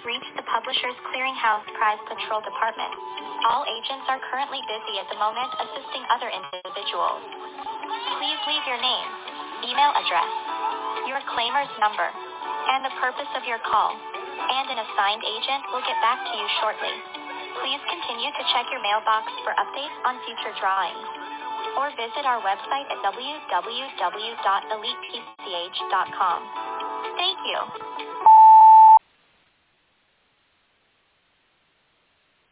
reached the Publishers Clearinghouse Prize Patrol Department. All agents are currently busy at the moment assisting other individuals. Please leave your name, email address, your claimer's number, and the purpose of your call, and an assigned agent will get back to you shortly. Please continue to check your mailbox for updates on future drawings, or visit our website at www.elitepch.com. Thank you.